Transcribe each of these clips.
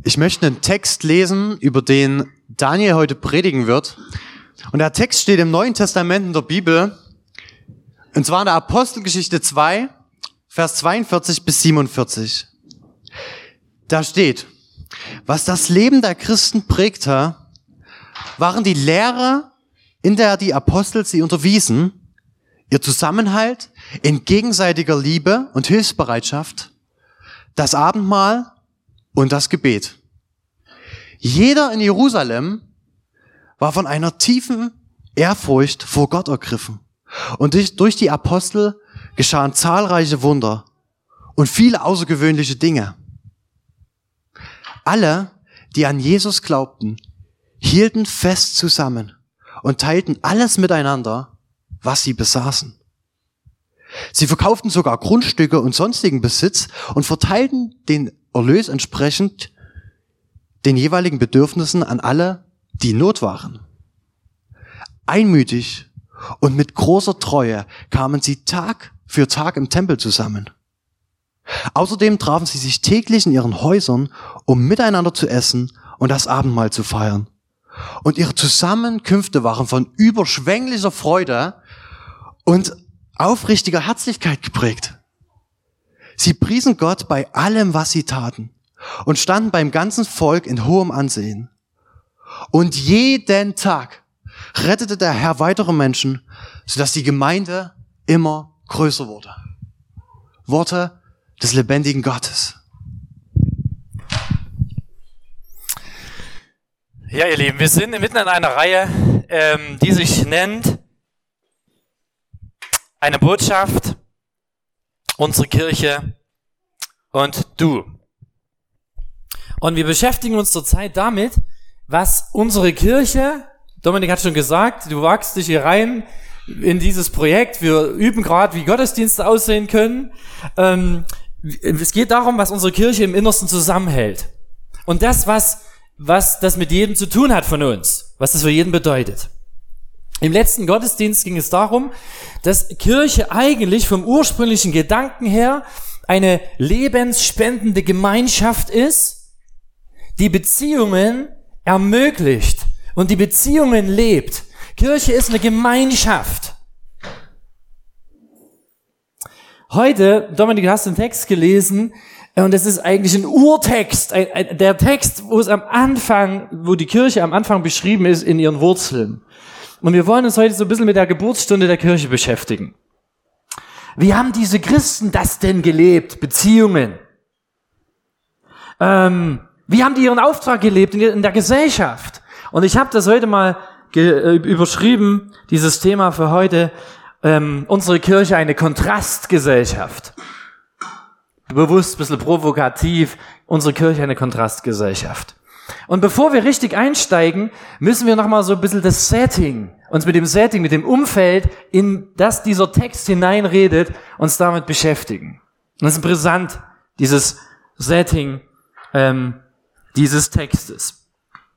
Ich möchte einen Text lesen, über den Daniel heute predigen wird. Und der Text steht im Neuen Testament in der Bibel. Und zwar in der Apostelgeschichte 2, Vers 42 bis 47. Da steht: Was das Leben der Christen prägte, waren die Lehre, in der die Apostel sie unterwiesen, ihr Zusammenhalt in gegenseitiger Liebe und Hilfsbereitschaft, das Abendmahl und das Gebet. Jeder in Jerusalem war von einer tiefen Ehrfurcht vor Gott ergriffen. Und durch die Apostel geschahen zahlreiche Wunder und viele außergewöhnliche Dinge. Alle, die an Jesus glaubten, hielten fest zusammen und teilten alles miteinander, was sie besaßen. Sie verkauften sogar Grundstücke und sonstigen Besitz und verteilten den Erlös entsprechend den jeweiligen Bedürfnissen an alle, die in Not waren. Einmütig und mit großer Treue kamen sie Tag für Tag im Tempel zusammen. Außerdem trafen sie sich täglich in ihren Häusern, um miteinander zu essen und das Abendmahl zu feiern. Und ihre Zusammenkünfte waren von überschwänglicher Freude und aufrichtiger Herzlichkeit geprägt. Sie priesen Gott bei allem, was sie taten, und standen beim ganzen Volk in hohem Ansehen. Und jeden Tag rettete der Herr weitere Menschen, sodass die Gemeinde immer größer wurde. Worte des lebendigen Gottes. Ja, ihr Lieben, wir sind mitten in einer Reihe, die sich nennt Eine Botschaft, unsere Kirche und du. Und wir beschäftigen uns zurzeit damit, was unsere Kirche, Dominik hat schon gesagt, du wagst dich hier rein in dieses Projekt, wir üben gerade, wie Gottesdienste aussehen können. Es geht darum, was unsere Kirche im Innersten zusammenhält. Und das, was das mit jedem zu tun hat von uns, was das für jeden bedeutet. Im letzten Gottesdienst ging es darum, dass Kirche eigentlich vom ursprünglichen Gedanken her eine lebensspendende Gemeinschaft ist, die Beziehungen ermöglicht und die Beziehungen lebt. Kirche ist eine Gemeinschaft. Heute, Dominik, du hast den Text gelesen, und es ist eigentlich ein Urtext, der Text, wo die Kirche am Anfang beschrieben ist in ihren Wurzeln. Und wir wollen uns heute so ein bisschen mit der Geburtsstunde der Kirche beschäftigen. Wie haben diese Christen das denn gelebt? Beziehungen. Wie haben die ihren Auftrag gelebt in der Gesellschaft? Und ich habe das heute mal überschrieben, dieses Thema für heute, unsere Kirche eine Kontrastgesellschaft. Bewusst, ein bisschen provokativ, unsere Kirche eine Kontrastgesellschaft. Und bevor wir richtig einsteigen, müssen wir nochmal so ein bisschen uns mit dem Umfeld, in das dieser Text hineinredet, uns damit beschäftigen. Und das ist brisant, dieses Setting dieses Textes.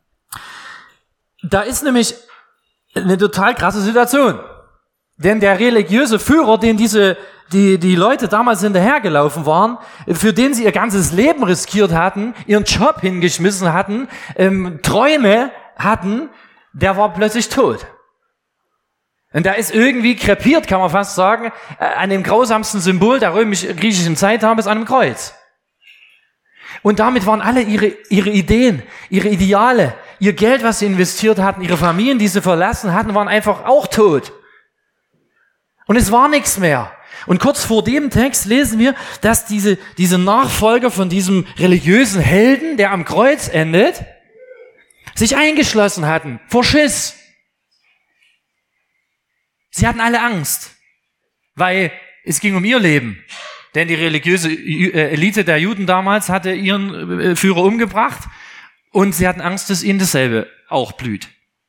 Da ist nämlich eine total krasse Situation. Denn der religiöse Führer, den die Leute damals hinterhergelaufen waren, für den sie ihr ganzes Leben riskiert hatten, ihren Job hingeschmissen hatten, Träume hatten, der war plötzlich tot. Und der ist irgendwie krepiert, kann man fast sagen, an dem grausamsten Symbol der römisch-griechischen Zeit, damals an einem Kreuz. Und damit waren alle ihre Ideen, ihre Ideale, ihr Geld, was sie investiert hatten, ihre Familien, die sie verlassen hatten, waren einfach auch tot. Und es war nichts mehr. Und kurz vor dem Text lesen wir, dass diese Nachfolger von diesem religiösen Helden, der am Kreuz endet, sich eingeschlossen hatten, vor Schiss. Sie hatten alle Angst, weil es ging um ihr Leben. Denn die religiöse Elite der Juden damals hatte ihren Führer umgebracht und sie hatten Angst, dass ihnen dasselbe auch blüht.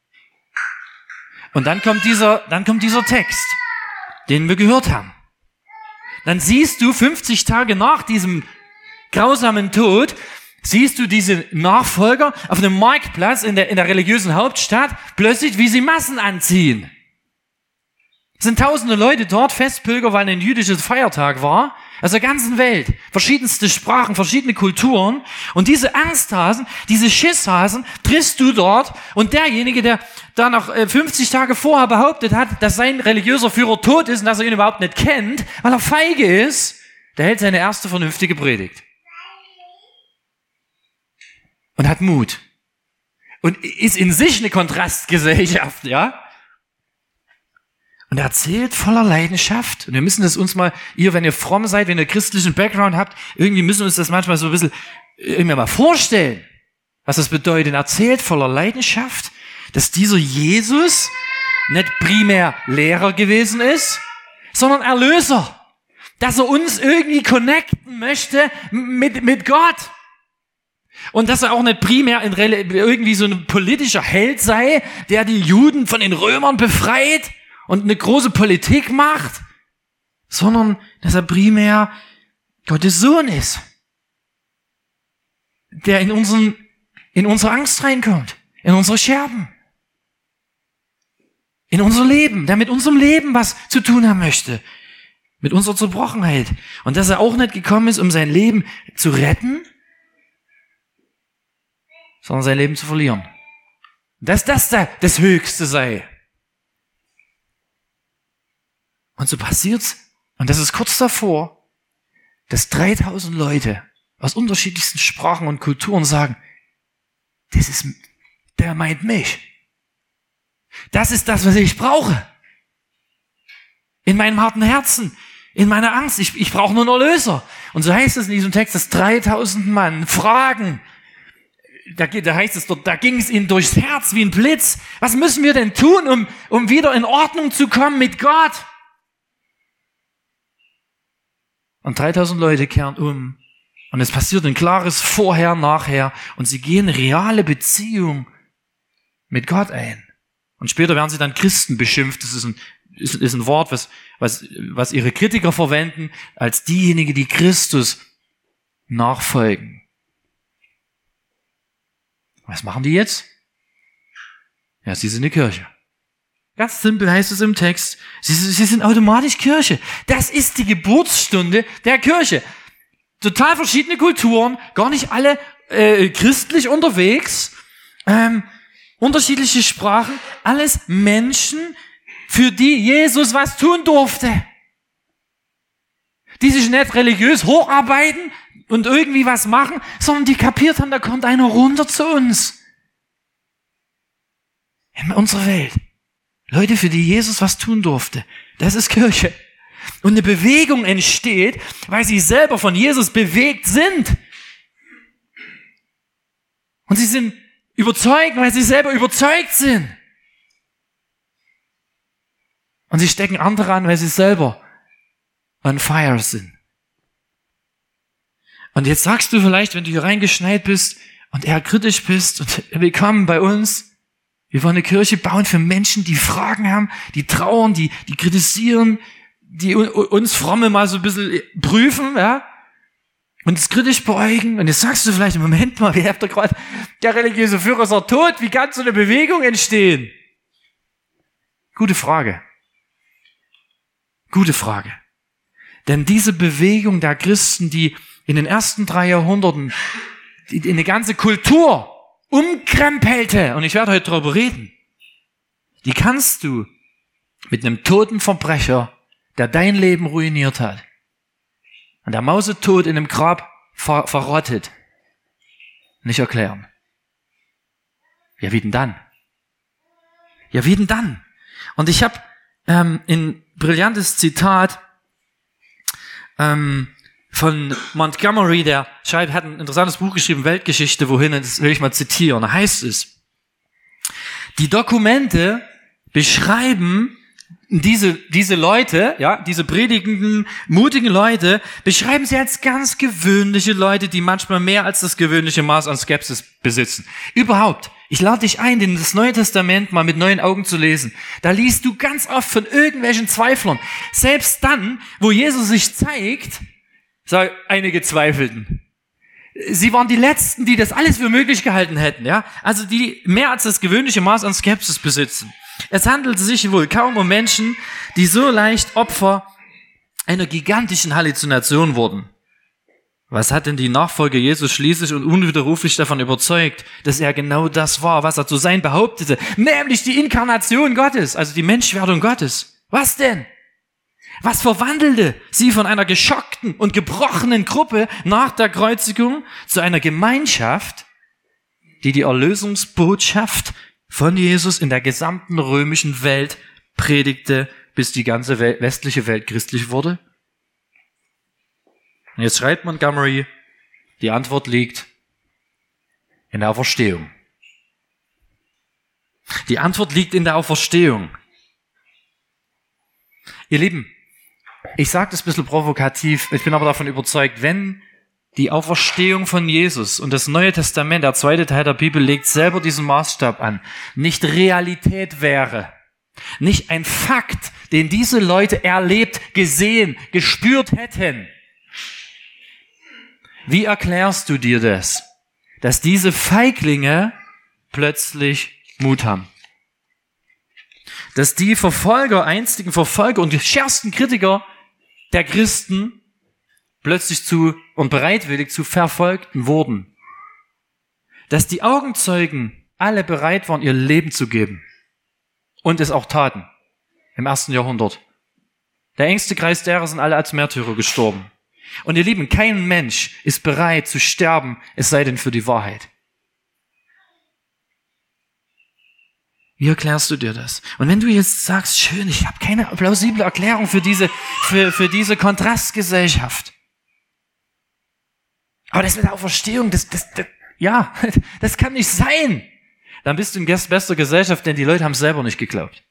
Und dann kommt dieser Text, den wir gehört haben. Dann siehst du 50 Tage nach diesem grausamen Tod, siehst du diese Nachfolger auf einem Marktplatz in der religiösen Hauptstadt plötzlich, wie sie Massen anziehen. Es sind tausende Leute dort, Festpilger, weil ein jüdisches Feiertag war. aus der ganzen Welt, verschiedenste Sprachen, verschiedene Kulturen. Und diese Angsthasen, diese Schisshasen triffst du dort. Und derjenige, der da noch 50 Tage vorher behauptet hat, dass sein religiöser Führer tot ist und dass er ihn überhaupt nicht kennt, weil er feige ist, der hält seine erste vernünftige Predigt. Und hat Mut. Und ist in sich eine Kontrastgesellschaft, ja? Und er erzählt voller Leidenschaft. Und wir müssen das uns mal, wenn ihr fromm seid, wenn ihr christlichen Background habt, irgendwie müssen wir uns das manchmal so ein bisschen irgendwie mal vorstellen, was das bedeutet. Er erzählt voller Leidenschaft, dass dieser Jesus nicht primär Lehrer gewesen ist, sondern Erlöser. Dass er uns irgendwie connecten möchte mit Gott. Und dass er auch nicht primär irgendwie so ein politischer Held sei, der die Juden von den Römern befreit und eine große Politik macht, sondern dass er primär Gottes Sohn ist, der in unsere Angst reinkommt, in unsere Scherben, in unser Leben, der mit unserem Leben was zu tun haben möchte, mit unserer Zerbrochenheit. Und dass er auch nicht gekommen ist, um sein Leben zu retten, sondern sein Leben zu verlieren. Dass das das Höchste sei. Und so passiert's, und das ist kurz davor, dass 3000 Leute aus unterschiedlichsten Sprachen und Kulturen sagen, der meint mich. Das ist das, was ich brauche. In meinem harten Herzen, in meiner Angst. Ich brauche nur einen Erlöser. Und so heißt es in diesem Text, dass 3000 Mann fragen. Da heißt es dort, da ging es ihnen durchs Herz wie ein Blitz. Was müssen wir denn tun, um wieder in Ordnung zu kommen mit Gott? Und 3000 Leute kehren um. Und es passiert ein klares Vorher, Nachher. Und sie gehen eine reale Beziehung mit Gott ein. Und später werden sie dann Christen beschimpft. Das ist ein Wort, was ihre Kritiker verwenden, als diejenigen, die Christus nachfolgen. Was machen die jetzt? Ja, sie sind eine Kirche. Ganz simpel heißt es im Text, sie sind automatisch Kirche. Das ist die Geburtsstunde der Kirche. Total verschiedene Kulturen, gar nicht alle christlich unterwegs, unterschiedliche Sprachen, alles Menschen, für die Jesus was tun durfte. Die sich nicht religiös hocharbeiten und irgendwie was machen, sondern die kapiert haben, da kommt einer runter zu uns. In unserer Welt. Leute, für die Jesus was tun durfte. Das ist Kirche. Und eine Bewegung entsteht, weil sie selber von Jesus bewegt sind. Und sie sind überzeugt, weil sie selber überzeugt sind. Und sie stecken andere an, weil sie selber on fire sind. Und jetzt sagst du vielleicht, wenn du hier reingeschneit bist und eher kritisch bist und willkommen bei uns. Wir wollen eine Kirche bauen für Menschen, die Fragen haben, die trauern, die kritisieren, die uns Fromme mal so ein bisschen prüfen, ja, und es kritisch beäugen. Und jetzt sagst du vielleicht, im Moment mal, wie habt ihr gerade, der religiöse Führer ist doch tot, wie kann so eine Bewegung entstehen? Gute Frage. Gute Frage. Denn diese Bewegung der Christen, die in den ersten 3 Jahrhunderten die eine ganze Kultur umkrempelte, und ich werde heute darüber reden, die kannst du mit einem toten Verbrecher, der dein Leben ruiniert hat, und der mausetot in einem Grab verrottet, nicht erklären. Ja, wie denn dann? Ja, wie denn dann? Und ich habe ein brillantes Zitat von Montgomery, der hat ein interessantes Buch geschrieben, Weltgeschichte, wohin, das will ich mal zitieren. Da heißt es, die Dokumente beschreiben diese Leute, ja, diese predigenden, mutigen Leute, beschreiben sie als ganz gewöhnliche Leute, die manchmal mehr als das gewöhnliche Maß an Skepsis besitzen. Überhaupt. Ich lade dich ein, das Neue Testament mal mit neuen Augen zu lesen. Da liest du ganz oft von irgendwelchen Zweiflern. Selbst dann, wo Jesus sich zeigt, sagen einige Zweifelten. Sie waren die Letzten, die das alles für möglich gehalten hätten, ja. Also die mehr als das gewöhnliche Maß an Skepsis besitzen. Es handelt sich wohl kaum um Menschen, die so leicht Opfer einer gigantischen Halluzination wurden. Was hat denn die Nachfolger Jesus schließlich und unwiderruflich davon überzeugt, dass er genau das war, was er zu sein behauptete, nämlich die Inkarnation Gottes, also die Menschwerdung Gottes? Was denn? Was verwandelte sie von einer geschockten und gebrochenen Gruppe nach der Kreuzigung zu einer Gemeinschaft, die die Erlösungsbotschaft von Jesus in der gesamten römischen Welt predigte, bis die ganze westliche Welt christlich wurde? Und jetzt schreibt Montgomery, die Antwort liegt in der Auferstehung. Die Antwort liegt in der Auferstehung. Ihr Lieben, ich sage das ein bisschen provokativ, ich bin aber davon überzeugt, wenn die Auferstehung von Jesus und das Neue Testament, der zweite Teil der Bibel, legt selber diesen Maßstab an, nicht Realität wäre, nicht ein Fakt, den diese Leute erlebt, gesehen, gespürt hätten. Wie erklärst du dir das, dass diese Feiglinge plötzlich Mut haben? Dass die Verfolger, einstigen Verfolger und die schärfsten Kritiker der Christen plötzlich zu und bereitwillig zu Verfolgten wurden. Dass die Augenzeugen alle bereit waren, ihr Leben zu geben und es auch taten im 1. Jahrhundert. Der engste Kreis derer sind alle als Märtyrer gestorben. Und ihr Lieben, kein Mensch ist bereit zu sterben, es sei denn für die Wahrheit. Wie erklärst du dir das? Und wenn du jetzt sagst, schön, ich habe keine plausible Erklärung für diese Kontrastgesellschaft. Aber das mit der Auferstehung, das kann nicht sein. Dann bist du in bester Gesellschaft, denn die Leute haben es selber nicht geglaubt.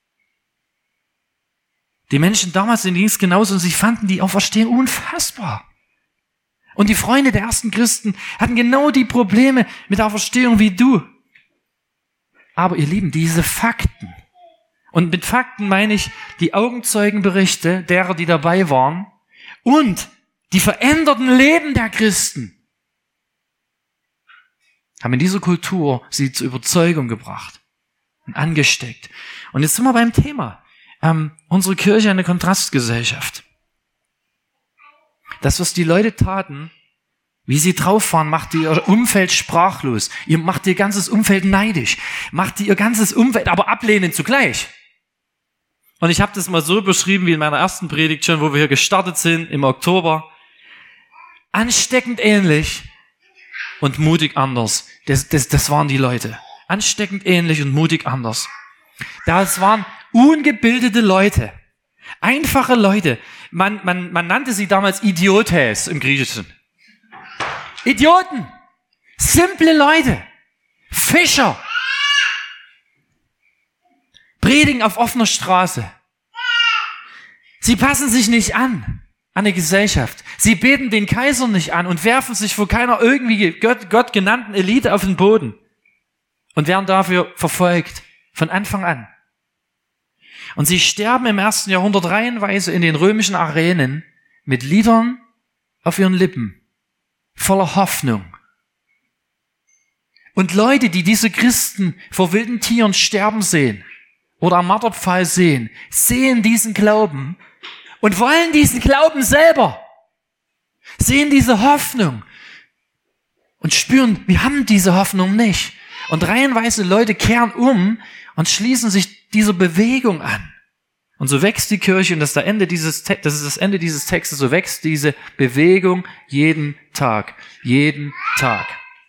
Die Menschen damals in Dienst genauso und sie fanden die Auferstehung unfassbar. Und die Freunde der ersten Christen hatten genau die Probleme mit der Auferstehung wie du. Aber ihr Lieben, diese Fakten, und mit Fakten meine ich die Augenzeugenberichte derer, die dabei waren, und die veränderten Leben der Christen, haben in dieser Kultur sie zur Überzeugung gebracht und angesteckt. Und jetzt sind wir beim Thema. Unsere Kirche eine Kontrastgesellschaft. Das, was die Leute taten, wie sie drauf waren, macht ihr Umfeld sprachlos. Ihr macht ihr ganzes Umfeld neidisch. Macht ihr ganzes Umfeld aber ablehnend zugleich. Und ich habe das mal so beschrieben wie in meiner ersten Predigt schon, wo wir hier gestartet sind im Oktober. Ansteckend ähnlich und mutig anders. Das waren die Leute. Ansteckend ähnlich und mutig anders. Das waren ungebildete Leute. Einfache Leute. Man nannte sie damals Idiotes im Griechischen. Idioten. Simple Leute. Fischer. Predigen auf offener Straße. Sie passen sich nicht an die Gesellschaft. Sie beten den Kaiser nicht an und werfen sich vor keiner irgendwie Gott genannten Elite auf den Boden und werden dafür verfolgt von Anfang an. Und sie sterben im 1. Jahrhundert reihenweise in den römischen Arenen mit Liedern auf ihren Lippen, voller Hoffnung. Und Leute, die diese Christen vor wilden Tieren sterben sehen oder am Marterpfahl sehen diesen Glauben und wollen diesen Glauben selber, sehen diese Hoffnung und spüren, wir haben diese Hoffnung nicht. Und reihenweise Leute kehren um und schließen sich dieser Bewegung an. Und so wächst die Kirche, und das ist das Ende dieses Textes, so wächst diese Bewegung jeden Tag. Jeden Tag.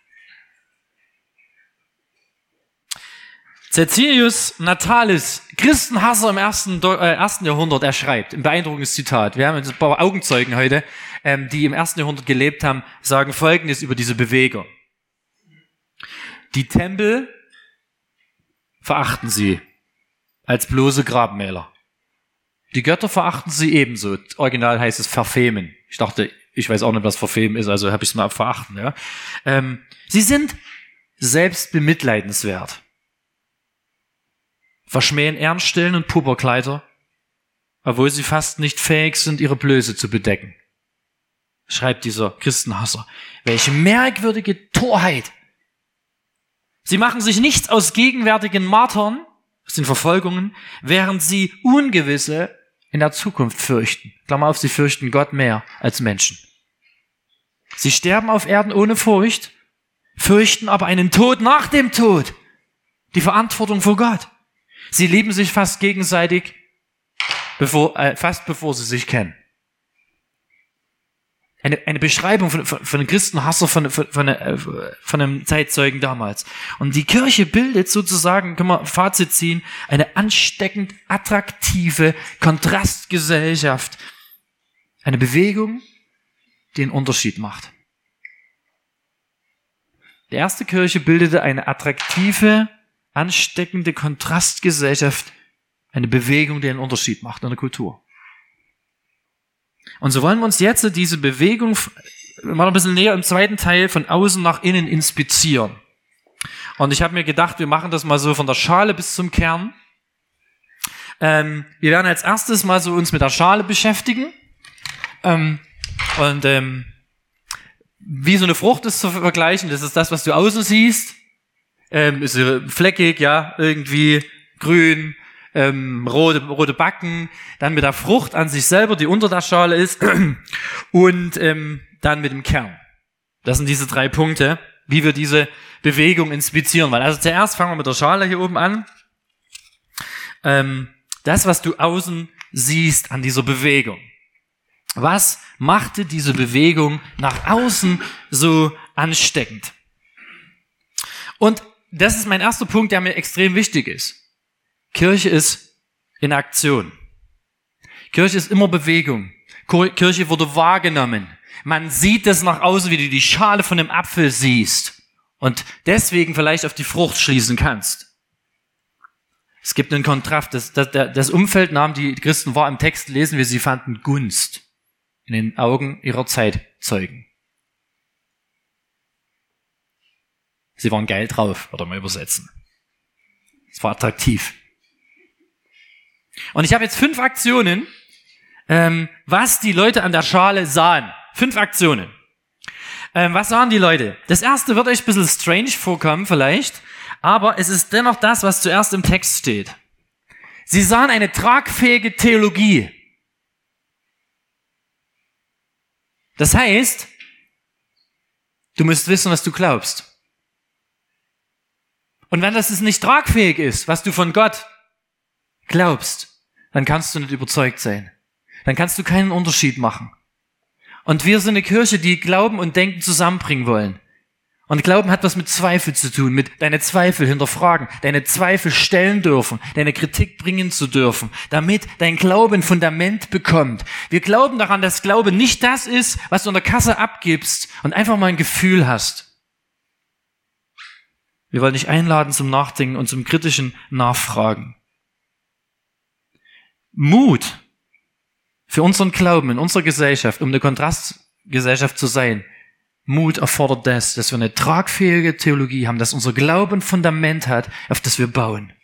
Caecilius Natalis, Christenhasser im 1. Jahrhundert, er schreibt, ein beeindruckendes Zitat, wir haben ein paar Augenzeugen heute, die im 1. Jahrhundert gelebt haben, sagen Folgendes über diese Bewegung. Die Tempel verachten sie als bloße Grabmäler. Die Götter verachten sie ebenso. Original heißt es verfemen. Ich dachte, ich weiß auch nicht, was verfemen ist, also habe ich es mal verachten. Ja. Sie sind selbst bemitleidenswert. Verschmähen Ehrenstellen und Pupperkleider, obwohl sie fast nicht fähig sind, ihre Blöße zu bedecken. Schreibt dieser Christenhasser. Welche merkwürdige Torheit! Sie machen sich nichts aus gegenwärtigen Martern, aus den Verfolgungen, während sie Ungewisse in der Zukunft fürchten. Klammer auf, sie fürchten Gott mehr als Menschen. Sie sterben auf Erden ohne Furcht, fürchten aber einen Tod nach dem Tod. Die Verantwortung vor Gott. Sie lieben sich fast gegenseitig, fast bevor sie sich kennen. Eine Beschreibung von einem Christenhasser, von einem Zeitzeugen damals. Und die Kirche bildet sozusagen, können wir Fazit ziehen, eine ansteckend attraktive Kontrastgesellschaft. Eine Bewegung, die einen Unterschied macht. Die erste Kirche bildete eine attraktive, ansteckende Kontrastgesellschaft, eine Bewegung, die einen Unterschied macht in der Kultur. Und so wollen wir uns jetzt diese Bewegung mal ein bisschen näher im zweiten Teil von außen nach innen inspizieren. Und ich habe mir gedacht, wir machen das mal so von der Schale bis zum Kern. Wir werden als erstes mal so uns mit der Schale beschäftigen. Wie so eine Frucht ist zu vergleichen, das ist das, was du außen siehst. Ist fleckig, ja, irgendwie grün, rote Backen, dann mit der Frucht an sich selber, die unter der Schale ist, und dann mit dem Kern. Das sind diese 3 Punkte, wie wir diese Bewegung inspizieren wollen. Also zuerst fangen wir mit der Schale hier oben an. Das, was du außen siehst an dieser Bewegung. Was machte diese Bewegung nach außen so ansteckend? Und das ist mein erster Punkt, der mir extrem wichtig ist. Kirche ist in Aktion. Kirche ist immer Bewegung. Kirche wurde wahrgenommen. Man sieht das nach außen, wie du die Schale von einem Apfel siehst und deswegen vielleicht auf die Frucht schließen kannst. Es gibt einen Kontrast. Das Umfeld nahm die Christen wahr. Im Text lesen wir, sie fanden Gunst in den Augen ihrer Zeitzeugen. Sie waren geil drauf, würde man übersetzen. Es war attraktiv. Und ich habe jetzt 5 Aktionen, was die Leute an der Schale sahen. 5 Aktionen. Was sahen die Leute? Das erste wird euch ein bisschen strange vorkommen vielleicht, aber es ist dennoch das, was zuerst im Text steht. Sie sahen eine tragfähige Theologie. Das heißt, du musst wissen, was du glaubst. Und wenn das nicht tragfähig ist, was du von Gott glaubst, dann kannst du nicht überzeugt sein. Dann kannst du keinen Unterschied machen. Und wir sind eine Kirche, die Glauben und Denken zusammenbringen wollen. Und Glauben hat was mit Zweifel zu tun, mit deine Zweifel hinterfragen, deine Zweifel stellen dürfen, deine Kritik bringen zu dürfen, damit dein Glaube ein Fundament bekommt. Wir glauben daran, dass Glaube nicht das ist, was du an der Kasse abgibst und einfach mal ein Gefühl hast. Wir wollen dich einladen zum Nachdenken und zum kritischen Nachfragen. Mut für unseren Glauben in unserer Gesellschaft, um eine Kontrastgesellschaft zu sein. Mut erfordert das, dass wir eine tragfähige Theologie haben, dass unser Glaube ein Fundament hat, auf das wir bauen.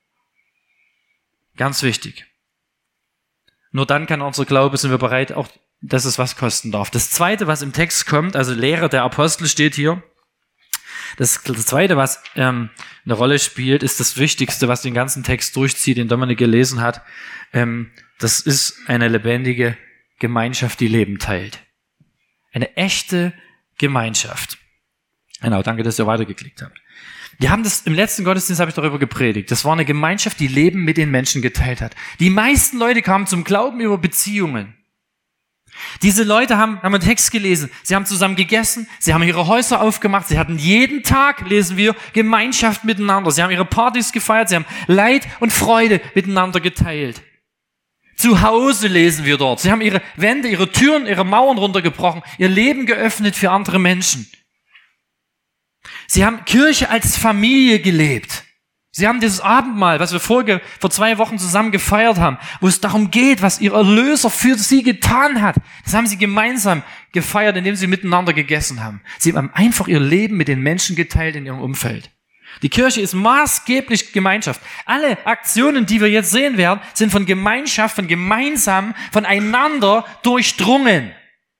Ganz wichtig. Nur dann kann unser Glaube, sind wir bereit, auch, dass es was kosten darf. Das Zweite, was im Text kommt, also Lehre der Apostel steht hier. Das Zweite, was eine Rolle spielt, ist das Wichtigste, was den ganzen Text durchzieht, den Dominik gelesen hat. Das ist eine lebendige Gemeinschaft, die Leben teilt. Eine echte Gemeinschaft. Genau, danke, dass ihr weitergeklickt habt. Wir haben das im letzten Gottesdienst, habe ich darüber gepredigt. Das war eine Gemeinschaft, die Leben mit den Menschen geteilt hat. Die meisten Leute kamen zum Glauben über Beziehungen. Diese Leute haben einen Text gelesen, sie haben zusammen gegessen, sie haben ihre Häuser aufgemacht, sie hatten jeden Tag, lesen wir, Gemeinschaft miteinander. Sie haben ihre Partys gefeiert, sie haben Leid und Freude miteinander geteilt. Zu Hause lesen wir dort. Sie haben ihre Wände, ihre Türen, ihre Mauern runtergebrochen, ihr Leben geöffnet für andere Menschen. Sie haben Kirche als Familie gelebt. Sie haben dieses Abendmahl, was wir vor 2 Wochen zusammen gefeiert haben, wo es darum geht, was ihr Erlöser für sie getan hat. Das haben sie gemeinsam gefeiert, indem sie miteinander gegessen haben. Sie haben einfach ihr Leben mit den Menschen geteilt in ihrem Umfeld. Die Kirche ist maßgeblich Gemeinschaft. Alle Aktionen, die wir jetzt sehen werden, sind von Gemeinschaft, von gemeinsam, voneinander durchdrungen.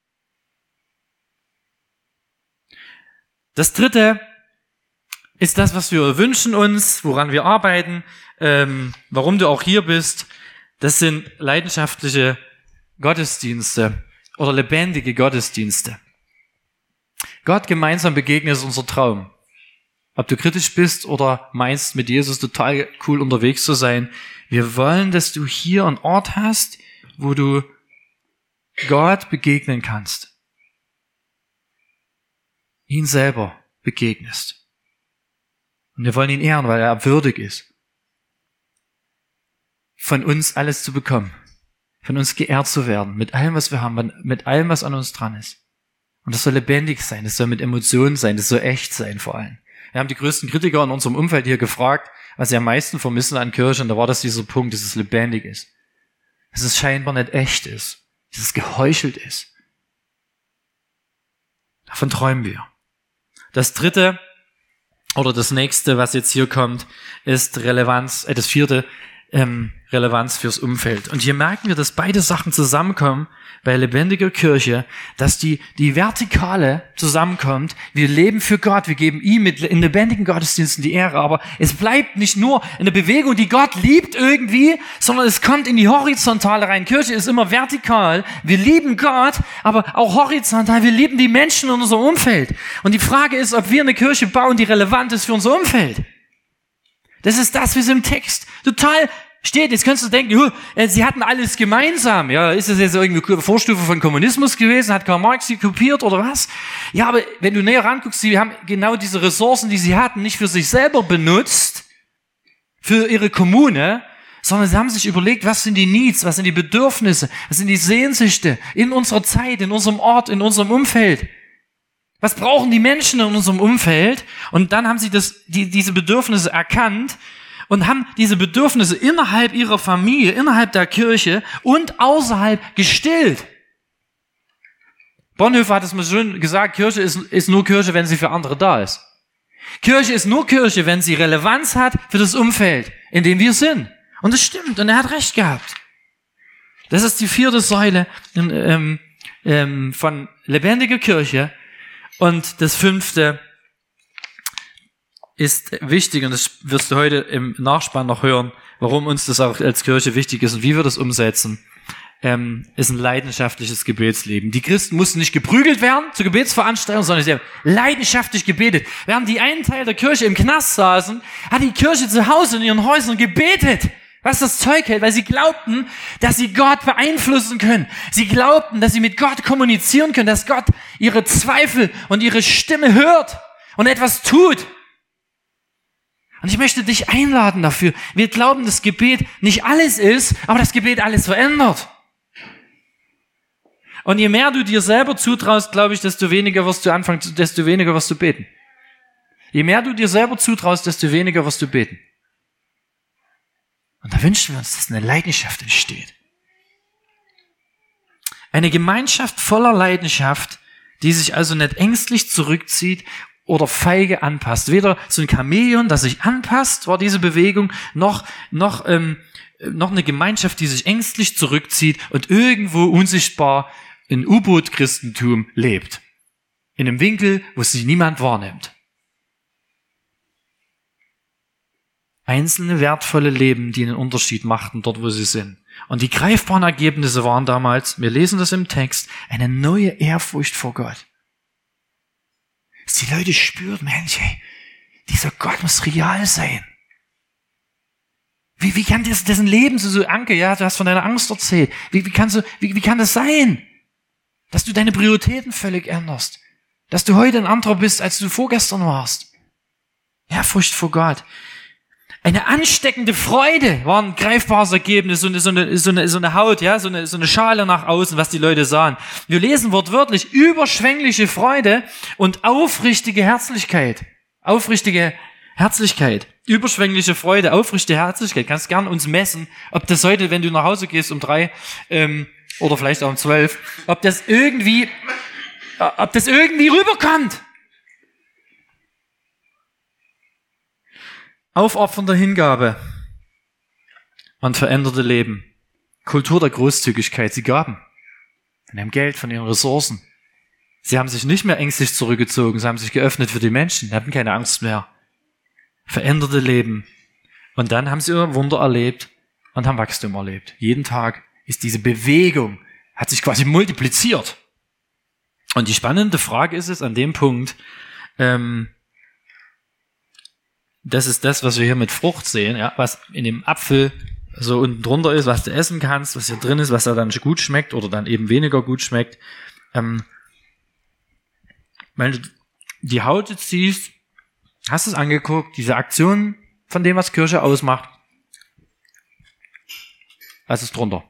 Das Dritte ist das, was wir wünschen uns, woran wir arbeiten, warum du auch hier bist. Das sind leidenschaftliche Gottesdienste oder lebendige Gottesdienste. Gott gemeinsam begegnen ist unser Traum. Ob du kritisch bist oder meinst, mit Jesus total cool unterwegs zu sein, wir wollen, dass du hier einen Ort hast, wo du Gott begegnen kannst. Ihn selber begegnest. Und wir wollen ihn ehren, weil er würdig ist, von uns alles zu bekommen, von uns geehrt zu werden, mit allem, was wir haben, mit allem, was an uns dran ist. Und das soll lebendig sein, das soll mit Emotionen sein, das soll echt sein vor allem. Wir haben die größten Kritiker in unserem Umfeld hier gefragt, was sie am meisten vermissen an Kirche, und da war das dieser Punkt, dass es lebendig ist. Dass es scheinbar nicht echt ist, dass es geheuchelt ist. Davon träumen wir. Das dritte oder das nächste, was jetzt hier kommt, ist Relevanz, das vierte, Relevanz fürs Umfeld. Und hier merken wir, dass beide Sachen zusammenkommen bei lebendiger Kirche, dass die Vertikale zusammenkommt. Wir leben für Gott, wir geben ihm in lebendigen Gottesdiensten die Ehre, aber es bleibt nicht nur eine Bewegung, die Gott liebt irgendwie, sondern es kommt in die Horizontale rein. Kirche ist immer vertikal. Wir lieben Gott, aber auch horizontal. Wir lieben die Menschen in unserem Umfeld. Und die Frage ist, ob wir eine Kirche bauen, die relevant ist für unser Umfeld. Das ist das, wie es im Text total steht. Jetzt kannst du denken, sie hatten alles gemeinsam. Ja, ist das jetzt irgendwie Vorstufe von Kommunismus gewesen? Hat Karl Marx sie kopiert oder was? Ja, aber wenn du näher ranguckst, sie haben genau diese Ressourcen, die sie hatten, nicht für sich selber benutzt, für ihre Kommune, sondern sie haben sich überlegt, was sind die Needs, was sind die Bedürfnisse, was sind die Sehnsüchte in unserer Zeit, in unserem Ort, in unserem Umfeld. Was brauchen die Menschen in unserem Umfeld? Und dann haben sie diese Bedürfnisse erkannt und haben diese Bedürfnisse innerhalb ihrer Familie, innerhalb der Kirche und außerhalb gestillt. Bonhoeffer hat es mal schön gesagt, Kirche ist nur Kirche, wenn sie für andere da ist. Kirche ist nur Kirche, wenn sie Relevanz hat für das Umfeld, in dem wir sind. Und das stimmt, und er hat recht gehabt. Das ist die vierte Säule von lebendiger Kirche. Und das fünfte ist wichtig, und das wirst du heute im Nachspann noch hören, warum uns das auch als Kirche wichtig ist und wie wir das umsetzen, ist ein leidenschaftliches Gebetsleben. Die Christen mussten nicht geprügelt werden zur Gebetsveranstaltung, sondern sie haben leidenschaftlich gebetet. Während die einen Teil der Kirche im Knast saßen, hat die Kirche zu Hause in ihren Häusern gebetet, was das Zeug hält, weil sie glaubten, dass sie Gott beeinflussen können. Sie glaubten, dass sie mit Gott kommunizieren können, dass Gott ihre Zweifel und ihre Stimme hört und etwas tut. Und ich möchte dich einladen dafür. Wir glauben, dass Gebet nicht alles ist, aber das Gebet alles verändert. Und je mehr du dir selber zutraust, glaube ich, desto weniger wirst du beten. Je mehr du dir selber zutraust, desto weniger wirst du beten. Und da wünschen wir uns, dass eine Leidenschaft entsteht. Eine Gemeinschaft voller Leidenschaft, die sich also nicht ängstlich zurückzieht oder feige anpasst. Weder so ein Chamäleon, das sich anpasst, war diese Bewegung, noch eine Gemeinschaft, die sich ängstlich zurückzieht und irgendwo unsichtbar in U-Boot-Christentum lebt. In einem Winkel, wo sich niemand wahrnimmt. Einzelne wertvolle Leben, die einen Unterschied machten dort, wo sie sind. Und die greifbaren Ergebnisse waren damals, wir lesen das im Text, eine neue Ehrfurcht vor Gott. Dass die Leute spüren, Mensch, hey, dieser Gott muss real sein. Wie kann dessen Leben so Anke, ja, du hast von deiner Angst erzählt. Wie kann das sein? Dass du deine Prioritäten völlig änderst. Dass du heute ein anderer bist, als du vorgestern warst. Ehrfurcht vor Gott. Eine ansteckende Freude war ein greifbares Ergebnis, so eine Haut, ja, so eine Schale nach außen, was die Leute sahen. Wir lesen wortwörtlich überschwängliche Freude und aufrichtige Herzlichkeit. Aufrichtige Herzlichkeit. Überschwängliche Freude, aufrichtige Herzlichkeit. Kannst gern uns messen, ob das heute, wenn du nach Hause gehst um 3, oder vielleicht auch um 12, ob das irgendwie rüberkommt. Aufopfernde Hingabe und veränderte Leben. Kultur der Großzügigkeit. Sie gaben von ihrem Geld, von ihren Ressourcen. Sie haben sich nicht mehr ängstlich zurückgezogen. Sie haben sich geöffnet für die Menschen. Sie hatten keine Angst mehr. Veränderte Leben. Und dann haben sie ihr Wunder erlebt. und haben Wachstum erlebt. Jeden Tag ist diese Bewegung, hat sich quasi multipliziert. Und die spannende Frage ist es an dem Punkt, das ist das, was wir hier mit Frucht sehen, ja, was in dem Apfel so unten drunter ist, was du essen kannst, was hier drin ist, was da dann gut schmeckt oder dann eben weniger gut schmeckt. Wenn du die Haut jetzt siehst, hast du es angeguckt, diese Aktion von dem, was Kirche ausmacht, was ist drunter?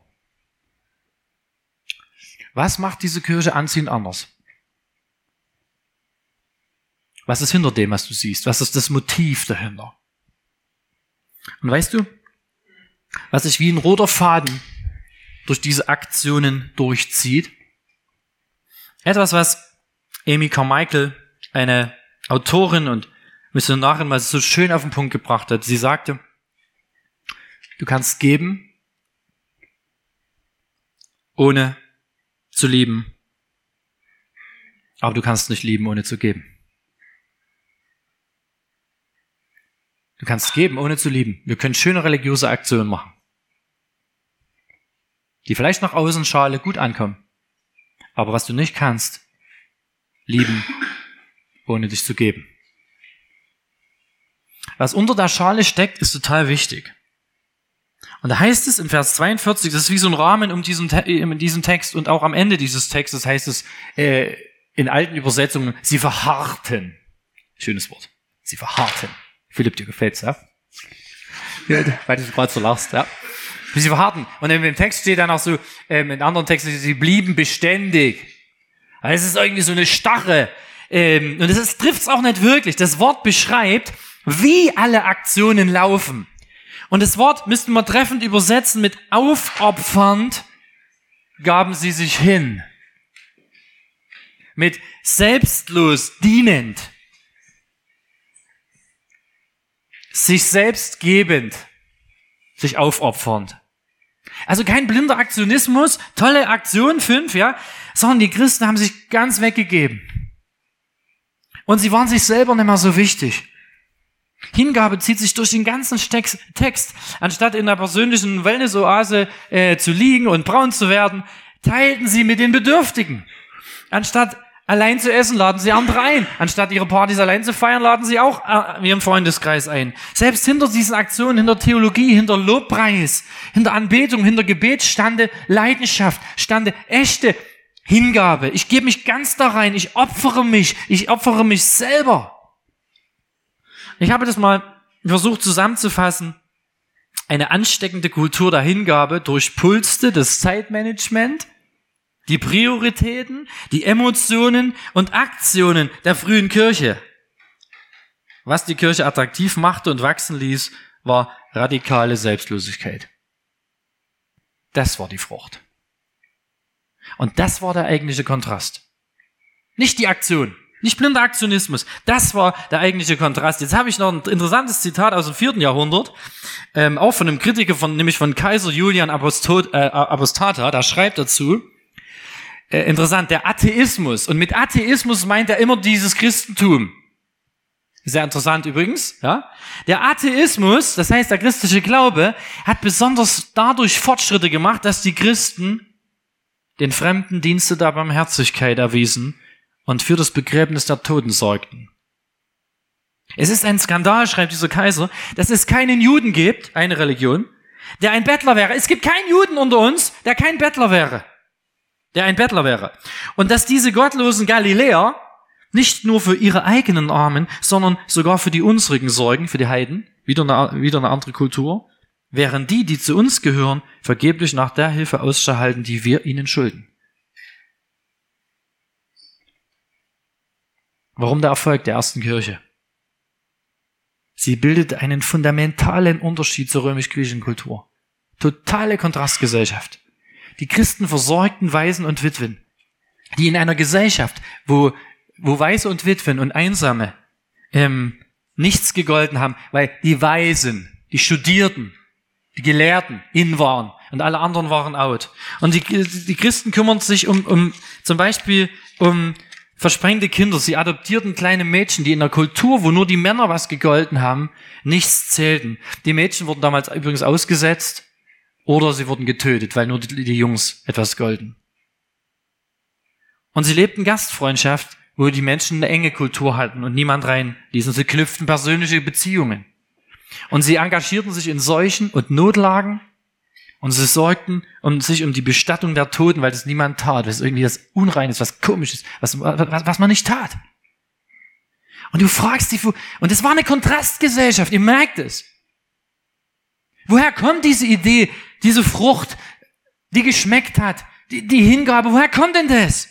Was macht diese Kirche anziehend anders? Was ist hinter dem, was du siehst? Was ist das Motiv dahinter? Und weißt du, was sich wie ein roter Faden durch diese Aktionen durchzieht? Etwas, was Amy Carmichael, eine Autorin und Missionarin, mal so schön auf den Punkt gebracht hat. Sie sagte, du kannst geben, ohne zu lieben, aber du kannst nicht lieben, ohne zu geben. Du kannst geben, ohne zu lieben. Wir können schöne religiöse Aktionen machen, die vielleicht nach außen Schale gut ankommen. Aber was du nicht kannst, lieben, ohne dich zu geben. Was unter der Schale steckt, ist total wichtig. Und da heißt es in Vers 42, das ist wie so ein Rahmen in diesem Text und auch am Ende dieses Textes heißt es in alten Übersetzungen, sie verharrten. Schönes Wort. Sie verharrten. Philipp, dir gefällt's, ja? Weil du gerade so lachst, ja. Sie verharrten. Und in dem Text steht dann auch so, in anderen Texten, sie blieben beständig. Also es ist irgendwie so eine Starre. Und das trifft's auch nicht wirklich. Das Wort beschreibt, wie alle Aktionen laufen. Und das Wort müssten wir treffend übersetzen mit aufopfernd gaben sie sich hin. Mit selbstlos dienend. Sich selbst gebend. Sich aufopfernd. Also kein blinder Aktionismus, tolle Aktion, 5, ja, sondern die Christen haben sich ganz weggegeben. Und sie waren sich selber nicht mehr so wichtig. Hingabe zieht sich durch den ganzen Text. Anstatt in der persönlichen Wellness-Oase zu liegen und braun zu werden, teilten sie mit den Bedürftigen. Anstatt allein zu essen, laden sie andere ein. Anstatt ihre Partys allein zu feiern, laden sie auch ihren Freundeskreis ein. Selbst hinter diesen Aktionen, hinter Theologie, hinter Lobpreis, hinter Anbetung, hinter Gebet stande Leidenschaft, stande echte Hingabe. Ich gebe mich ganz da rein, ich opfere mich selber. Ich habe das mal versucht zusammenzufassen. Eine ansteckende Kultur der Hingabe durchpulste das Zeitmanagement, die Prioritäten, die Emotionen und Aktionen der frühen Kirche. Was die Kirche attraktiv machte und wachsen ließ, war radikale Selbstlosigkeit. Das war die Frucht. Und das war der eigentliche Kontrast. Nicht die Aktion, nicht blinder Aktionismus. Das war der eigentliche Kontrast. Jetzt habe ich noch ein interessantes Zitat aus dem 4. Jahrhundert, auch von einem Kritiker, nämlich von Kaiser Julian Apostata. Da schreibt dazu, interessant, der Atheismus. Und mit Atheismus meint er immer dieses Christentum. Sehr interessant übrigens, ja. Der Atheismus, das heißt der christliche Glaube, hat besonders dadurch Fortschritte gemacht, dass die Christen den Fremden Dienste der Barmherzigkeit erwiesen und für das Begräbnis der Toten sorgten. Es ist ein Skandal, schreibt dieser Kaiser, dass es keinen Juden gibt, eine Religion, der ein Bettler wäre. Es gibt keinen Juden unter uns, der kein Bettler wäre. Und dass diese gottlosen Galiläer nicht nur für ihre eigenen Armen, sondern sogar für die unsrigen sorgen, für die Heiden, wieder eine andere Kultur, während die zu uns gehören, vergeblich nach der Hilfe Ausschau halten, die wir ihnen schulden. Warum der Erfolg der ersten Kirche? Sie bildet einen fundamentalen Unterschied zur römisch-griechischen Kultur. Totale Kontrastgesellschaft. Die Christen versorgten Waisen und Witwen, die in einer Gesellschaft, wo Waise und Witwen und Einsame nichts gegolten haben, weil die Weisen, die Studierten, die Gelehrten in waren und alle anderen waren out. Und die Christen kümmern sich zum Beispiel um versprengte Kinder. Sie adoptierten kleine Mädchen, die in einer Kultur, wo nur die Männer was gegolten haben, nichts zählten. Die Mädchen wurden damals übrigens ausgesetzt oder sie wurden getötet, weil nur die Jungs etwas golden. Und sie lebten Gastfreundschaft, wo die Menschen eine enge Kultur hatten und niemand reinließen. Sie knüpften persönliche Beziehungen. Und sie engagierten sich in Seuchen und Notlagen und sie sorgten sich um die Bestattung der Toten, weil das niemand tat, weil es irgendwie das Unreines, was Komisches, was man nicht tat. Und du fragst dich, und es war eine Kontrastgesellschaft, ihr merkt es. Woher kommt diese Idee, diese Frucht, die geschmeckt hat, die Hingabe, woher kommt denn das?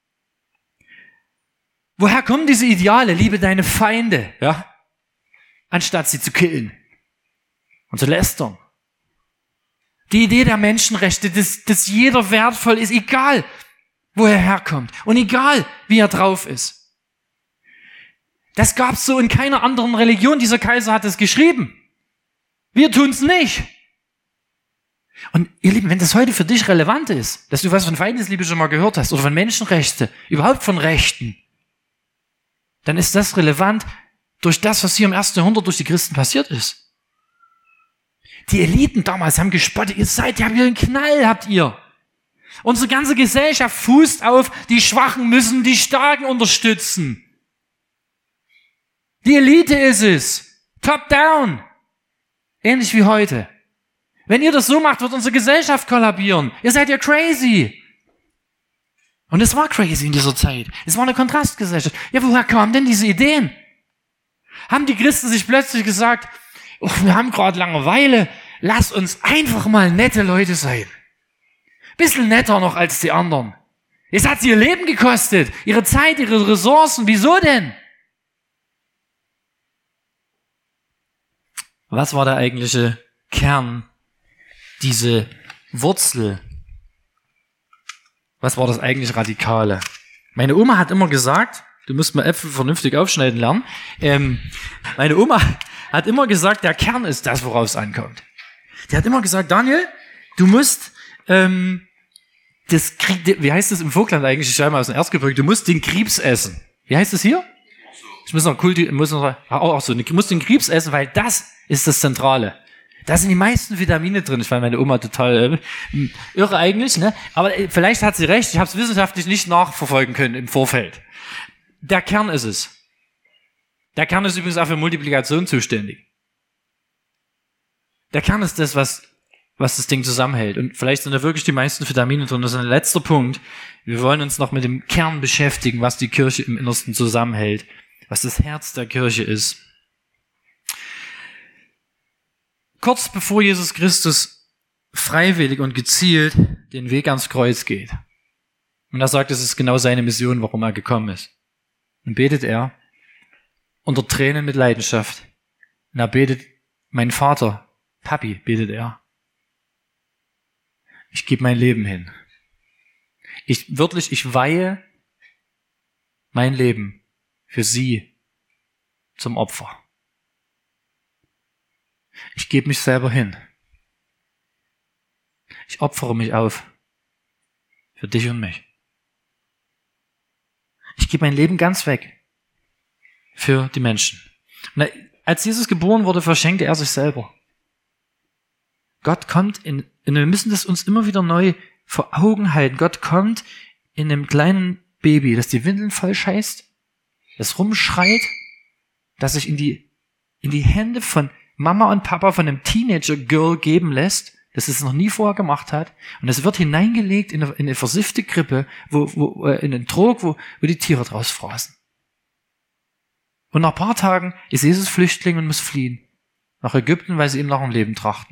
Woher kommen diese Ideale? Liebe deine Feinde, ja? Anstatt sie zu killen und zu lästern. Die Idee der Menschenrechte, dass jeder wertvoll ist, egal wo er herkommt und egal wie er drauf ist. Das gab's so in keiner anderen Religion. Dieser Kaiser hat es geschrieben. Wir tun's nicht. Und ihr Lieben, wenn das heute für dich relevant ist, dass du was von Feindesliebe schon mal gehört hast oder von Menschenrechte, überhaupt von Rechten, dann ist das relevant durch das, was hier im 1. Jahrhundert durch die Christen passiert ist. Die Eliten damals haben gespottet, ihr habt einen Knall, habt ihr. Unsere ganze Gesellschaft fußt auf, die Schwachen müssen die Starken unterstützen. Die Elite ist es. Top down. Ähnlich wie heute. Wenn ihr das so macht, wird unsere Gesellschaft kollabieren. Ihr seid ja crazy. Und es war crazy in dieser Zeit. Es war eine Kontrastgesellschaft. Ja, woher kamen denn diese Ideen? Haben die Christen sich plötzlich gesagt, oh, wir haben gerade Langeweile, lass uns einfach mal nette Leute sein. Bisschen netter noch als die anderen. Es hat sie ihr Leben gekostet, ihre Zeit, ihre Ressourcen. Wieso denn? Was war der eigentliche Kern, diese Wurzel? Was war das eigentlich Radikale? Meine Oma hat immer gesagt, du musst mal Äpfel vernünftig aufschneiden lernen. Meine Oma hat immer gesagt, der Kern ist das, worauf es ankommt. Die hat immer gesagt, Daniel, du musst wie heißt das im Vogtland eigentlich? Ich schreibe mal aus dem Erzgebirge, du musst den Krebs essen. Wie heißt das hier? Ich muss noch du musst den Krebs essen, weil das ist das Zentrale. Da sind die meisten Vitamine drin. Ich fand meine Oma total irre eigentlich, ne? Aber vielleicht hat sie recht. Ich habe es wissenschaftlich nicht nachverfolgen können im Vorfeld. Der Kern ist es. Der Kern ist übrigens auch für Multiplikation zuständig. Der Kern ist das, was das Ding zusammenhält. Und vielleicht sind da wirklich die meisten Vitamine drin. Das ist ein letzter Punkt. Wir wollen uns noch mit dem Kern beschäftigen, was die Kirche im Innersten zusammenhält, was das Herz der Kirche ist. Kurz bevor Jesus Christus freiwillig und gezielt den Weg ans Kreuz geht. Und er sagt, es ist genau seine Mission, warum er gekommen ist. Und betet er unter Tränen mit Leidenschaft. Und er betet, mein Vater, Papi, betet er. Ich gebe mein Leben hin. Ich weihe mein Leben für sie zum Opfer. Ich gebe mich selber hin. Ich opfere mich auf für dich und mich. Ich gebe mein Leben ganz weg für die Menschen. Und als Jesus geboren wurde, verschenkte er sich selber. Gott kommt wir müssen das uns immer wieder neu vor Augen halten. Gott kommt in einem kleinen Baby, das die Windeln voll scheißt, das rumschreit, das sich in die Hände von Mama und Papa von einem Teenager-Girl geben lässt, das es noch nie vorher gemacht hat. Und es wird hineingelegt in eine versiffte Krippe, in einen Trog, wo die Tiere draus fraßen. Und nach ein paar Tagen ist Jesus Flüchtling und muss fliehen. Nach Ägypten, weil sie ihm nach dem Leben trachten.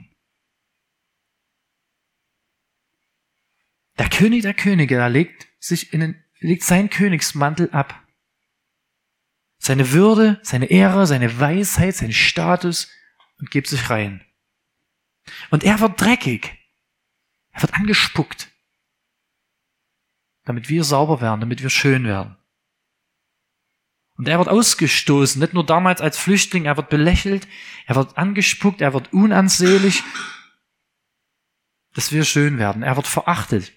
Der König der Könige, er legt seinen Königsmantel ab. Seine Würde, seine Ehre, seine Weisheit, sein Status und gibt sich rein. Und er wird dreckig. Er wird angespuckt. Damit wir sauber werden, damit wir schön werden. Und er wird ausgestoßen, nicht nur damals als Flüchtling, er wird belächelt, er wird angespuckt, er wird unansehlich, dass wir schön werden. Er wird verachtet.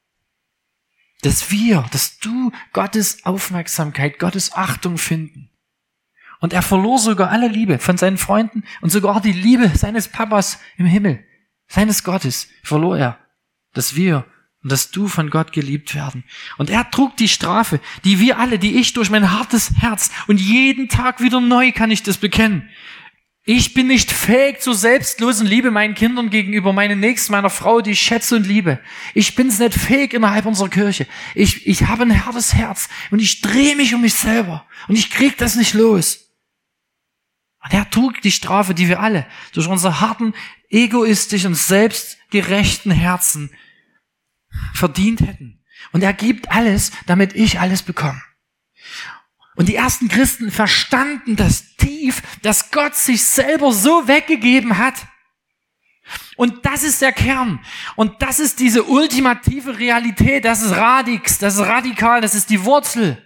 Dass du Gottes Aufmerksamkeit, Gottes Achtung finden. Und er verlor sogar alle Liebe von seinen Freunden und sogar die Liebe seines Papas im Himmel. seines Gottes, verlor er, dass wir und dass du von Gott geliebt werden. Und er trug die Strafe, die wir alle, die ich durch mein hartes Herz und jeden Tag wieder neu kann ich das bekennen. Ich bin nicht fähig zur selbstlosen Liebe meinen Kindern gegenüber, meinen Nächsten, meiner Frau, die ich schätze und liebe. Ich bin's nicht fähig innerhalb unserer Kirche. Ich habe ein hartes Herz und ich drehe mich um mich selber und ich krieg das nicht los. Und er trug die Strafe, die wir alle durch unsere harten, egoistischen, selbstgerechten Herzen verdient hätten. Und er gibt alles, damit ich alles bekomme. Und die ersten Christen verstanden das tief, dass Gott sich selber so weggegeben hat. Und das ist der Kern. Und das ist diese ultimative Realität. Das ist Radix, das ist radikal, das ist die Wurzel.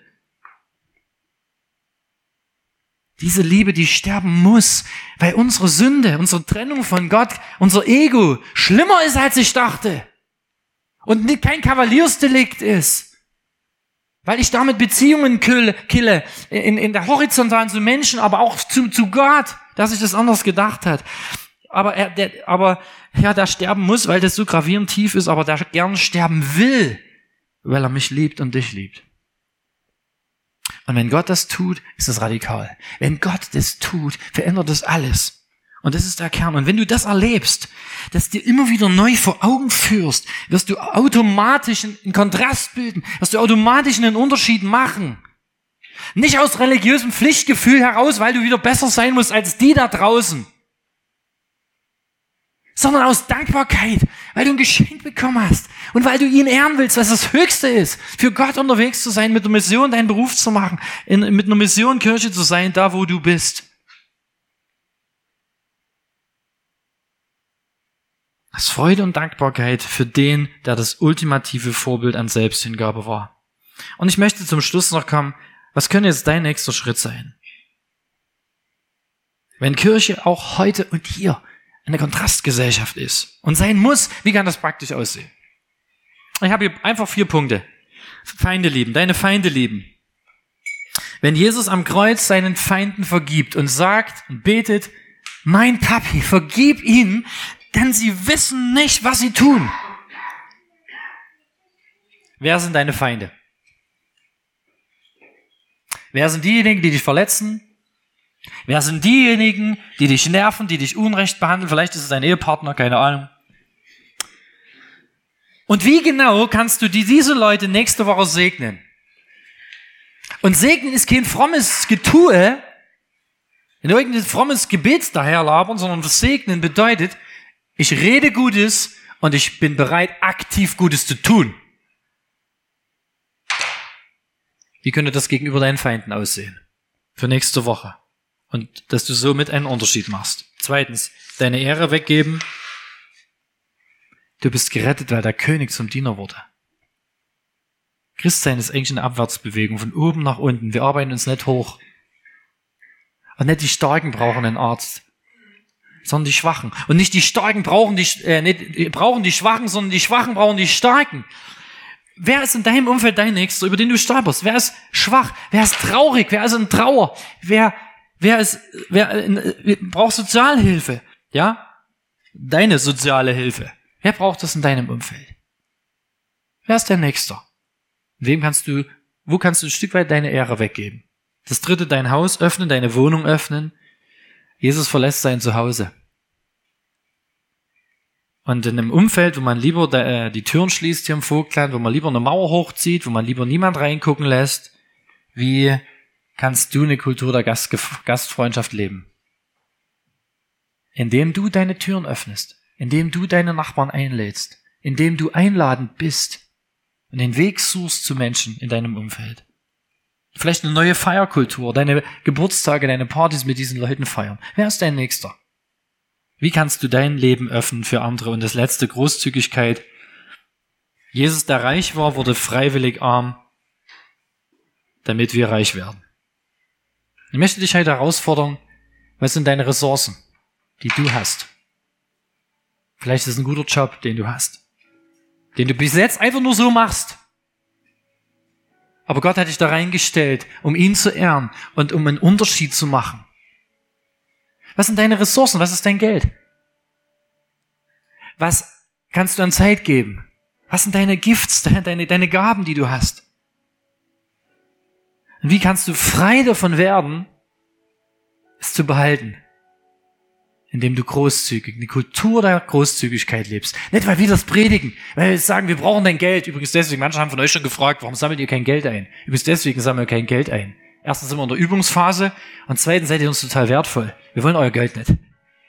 Diese Liebe, die sterben muss, weil unsere Sünde, unsere Trennung von Gott, unser Ego schlimmer ist, als ich dachte. Und kein Kavaliersdelikt ist. Weil ich damit Beziehungen kille, in der horizontalen zu Menschen, aber auch zu Gott, dass ich das anders gedacht hat. Aber der sterben muss, weil das so gravierend tief ist, aber der gern sterben will, weil er mich liebt und dich liebt. Und wenn Gott das tut, ist es radikal. Wenn Gott das tut, verändert das alles. Und das ist der Kern. Und wenn du das erlebst, dass dir immer wieder neu vor Augen führst, wirst du automatisch einen Kontrast bilden, wirst du automatisch einen Unterschied machen. Nicht aus religiösem Pflichtgefühl heraus, weil du wieder besser sein musst als die da draußen, sondern aus Dankbarkeit, weil du ein Geschenk bekommen hast und weil du ihn ehren willst, was das Höchste ist, für Gott unterwegs zu sein, mit einer Mission deinen Beruf zu machen, mit einer Mission Kirche zu sein, da wo du bist. Das ist Freude und Dankbarkeit für den, der das ultimative Vorbild an Selbsthingabe war. Und ich möchte zum Schluss noch kommen, was könnte jetzt dein nächster Schritt sein? Wenn Kirche auch heute und hier eine Kontrastgesellschaft ist und sein muss, wie kann das praktisch aussehen? Ich habe hier einfach 4 Punkte. Feinde lieben, deine Feinde lieben. Wenn Jesus am Kreuz seinen Feinden vergibt und sagt und betet, mein Papi, vergib ihnen, denn sie wissen nicht, was sie tun. Wer sind deine Feinde? Wer sind diejenigen, die dich verletzen? Wer sind diejenigen, die dich nerven, die dich unrecht behandeln? Vielleicht ist es dein Ehepartner, keine Ahnung. Und wie genau kannst du diese Leute nächste Woche segnen? Und segnen ist kein frommes Getue, in irgendein frommes Gebet daherlabern, sondern segnen bedeutet, ich rede Gutes und ich bin bereit, aktiv Gutes zu tun. Wie könnte das gegenüber deinen Feinden aussehen? Für nächste Woche. Und dass du somit einen Unterschied machst. 2. Deine Ehre weggeben. Du bist gerettet, weil der König zum Diener wurde. Christsein ist eigentlich eine Abwärtsbewegung, von oben nach unten. Wir arbeiten uns nicht hoch. Und nicht die Starken brauchen einen Arzt, sondern die Schwachen. Und nicht die Starken brauchen die Schwachen, sondern die Schwachen brauchen die Starken. Wer ist in deinem Umfeld dein Nächster, über den du stolperst? Wer ist schwach? Wer ist traurig? Wer ist in Trauer? Wer braucht Sozialhilfe? Ja? Deine soziale Hilfe. Wer braucht das in deinem Umfeld? Wer ist dein Nächster? Wo kannst du ein Stück weit deine Ehre weggeben? Das 3. dein Haus öffnen, deine Wohnung öffnen. Jesus verlässt sein Zuhause. Und in einem Umfeld, wo man lieber die Türen schließt hier im Vogtland, wo man lieber eine Mauer hochzieht, wo man lieber niemand reingucken lässt, wie kannst du eine Kultur der Gastfreundschaft leben? Indem du deine Türen öffnest, indem du deine Nachbarn einlädst, indem du einladend bist und den Weg suchst zu Menschen in deinem Umfeld. Vielleicht eine neue Feierkultur, deine Geburtstage, deine Partys mit diesen Leuten feiern. Wer ist dein Nächster? Wie kannst du dein Leben öffnen für andere? Und das letzte, Großzügigkeit. Jesus, der reich war, wurde freiwillig arm, damit wir reich werden. Ich möchte dich heute herausfordern, was sind deine Ressourcen, die du hast? Vielleicht ist es ein guter Job, den du hast, den du bis jetzt einfach nur so machst. Aber Gott hat dich da reingestellt, um ihn zu ehren und um einen Unterschied zu machen. Was sind deine Ressourcen? Was ist dein Geld? Was kannst du an Zeit geben? Was sind deine Gifts, deine Gaben, die du hast? Und wie kannst du frei davon werden, es zu behalten? Indem du großzügig, eine Kultur der Großzügigkeit lebst. Nicht, weil wir das predigen, weil wir sagen, wir brauchen dein Geld. Übrigens deswegen, manche haben von euch schon gefragt, warum sammelt ihr kein Geld ein? Übrigens deswegen sammeln wir kein Geld ein. Erstens sind wir in der Übungsphase und zweitens seid ihr uns total wertvoll. Wir wollen euer Geld nicht.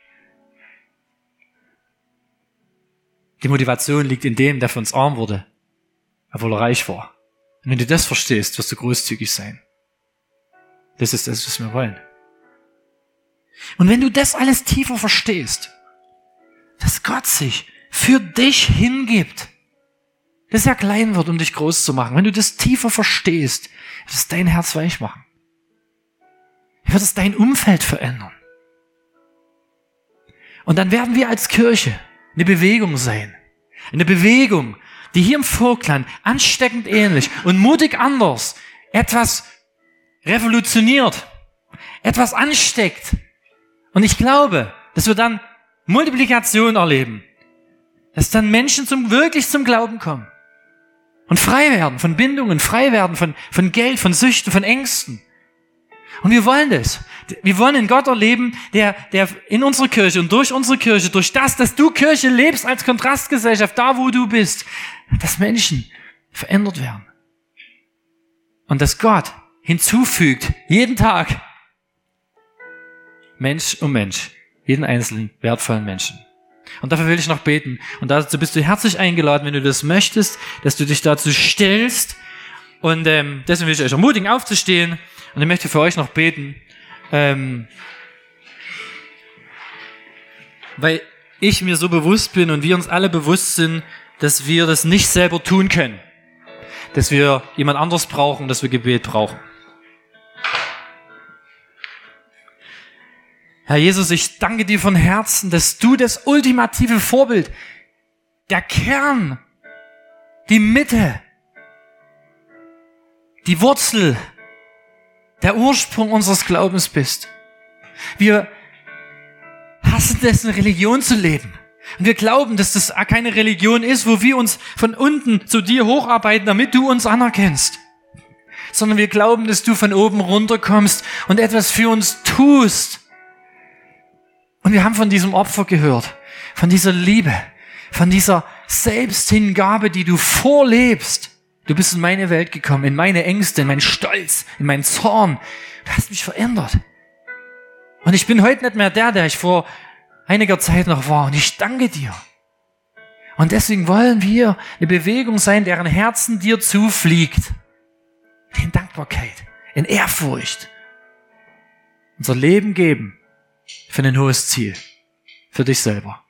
Die Motivation liegt in dem, der für uns arm wurde, obwohl er reich war. Und wenn du das verstehst, wirst du großzügig sein. Das ist das, was wir wollen. Und wenn du das alles tiefer verstehst, dass Gott sich für dich hingibt, dass er klein wird, um dich groß zu machen, wenn du das tiefer verstehst, wird es dein Herz weich machen. Wird es dein Umfeld verändern. Und dann werden wir als Kirche eine Bewegung sein. Eine Bewegung, die hier im Vogtland ansteckend ähnlich und mutig anders etwas revolutioniert, etwas ansteckt. Und ich glaube, dass wir dann Multiplikation erleben. Dass dann Menschen wirklich zum Glauben kommen. Und frei werden von Bindungen, frei werden von Geld, von Süchten, von Ängsten. Und wir wollen das. Wir wollen einen Gott erleben, der in unserer Kirche und durch unsere Kirche, durch das, dass du Kirche lebst als Kontrastgesellschaft, da wo du bist, dass Menschen verändert werden. Und dass Gott hinzufügt, jeden Tag, Mensch um Mensch, jeden einzelnen wertvollen Menschen. Und dafür will ich noch beten. Und dazu bist du herzlich eingeladen, wenn du das möchtest, dass du dich dazu stellst. Und deswegen will ich euch ermutigen, aufzustehen. Und ich möchte für euch noch beten, weil ich mir so bewusst bin und wir uns alle bewusst sind, dass wir das nicht selber tun können. Dass wir jemand anderes brauchen, dass wir Gebet brauchen. Herr Jesus, ich danke dir von Herzen, dass du das ultimative Vorbild, der Kern, die Mitte, die Wurzel, der Ursprung unseres Glaubens bist. Wir hassen es, eine Religion zu leben. Und wir glauben, dass das keine Religion ist, wo wir uns von unten zu dir hocharbeiten, damit du uns anerkennst. Sondern wir glauben, dass du von oben runterkommst und etwas für uns tust. Und wir haben von diesem Opfer gehört, von dieser Liebe, von dieser Selbsthingabe, die du vorlebst. Du bist in meine Welt gekommen, in meine Ängste, in meinen Stolz, in meinen Zorn. Du hast mich verändert. Und ich bin heute nicht mehr der ich vor einiger Zeit noch war. Und ich danke dir. Und deswegen wollen wir eine Bewegung sein, deren Herzen dir zufliegt. In Dankbarkeit, in Ehrfurcht. Unser Leben geben für ein hohes Ziel. Für dich selber.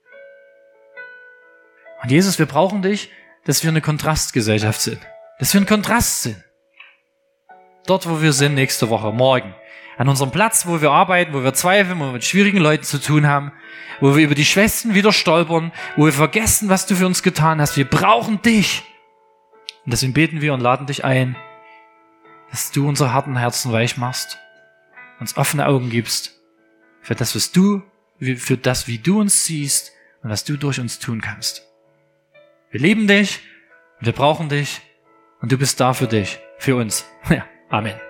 Und Jesus, wir brauchen dich, dass wir eine Kontrastgesellschaft sind. Dass wir ein Kontrast sind. Dort, wo wir sind, nächste Woche, morgen. An unserem Platz, wo wir arbeiten, wo wir zweifeln, wo wir mit schwierigen Leuten zu tun haben, wo wir über die Schwestern wieder stolpern, wo wir vergessen, was du für uns getan hast. Wir brauchen dich. Und deswegen beten wir und laden dich ein, dass du unsere harten Herzen weich machst, uns offene Augen gibst, für das, wie du uns siehst und was du durch uns tun kannst. Wir lieben dich und wir brauchen dich und du bist da für dich, für uns. Ja, Amen.